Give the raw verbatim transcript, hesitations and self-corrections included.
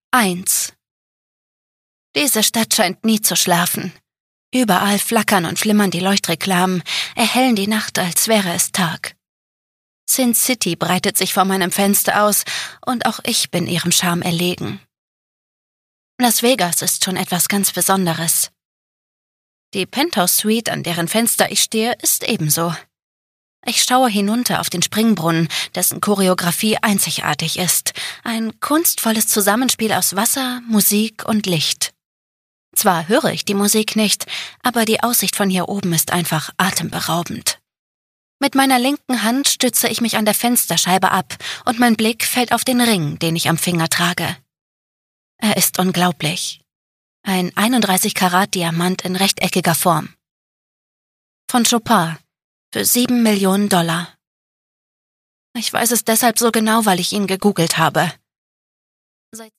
eins. Diese Stadt scheint nie zu schlafen. Überall flackern und flimmern die Leuchtreklamen, erhellen die Nacht, als wäre es Tag. Sin City breitet sich vor meinem Fenster aus, und auch ich bin ihrem Charme erlegen. Las Vegas ist schon etwas ganz Besonderes. Die Penthouse-Suite, an deren Fenster ich stehe, ist ebenso. Ich schaue hinunter auf den Springbrunnen, dessen Choreografie einzigartig ist. Ein kunstvolles Zusammenspiel aus Wasser, Musik und Licht. Zwar höre ich die Musik nicht, aber die Aussicht von hier oben ist einfach atemberaubend. Mit meiner linken Hand stütze ich mich an der Fensterscheibe ab und mein Blick fällt auf den Ring, den ich am Finger trage. Er ist unglaublich. Ein einunddreißig Karat Diamant in rechteckiger Form. Von Chopin, für sieben Millionen Dollar. Ich weiß es deshalb so genau, weil ich ihn gegoogelt habe. Seit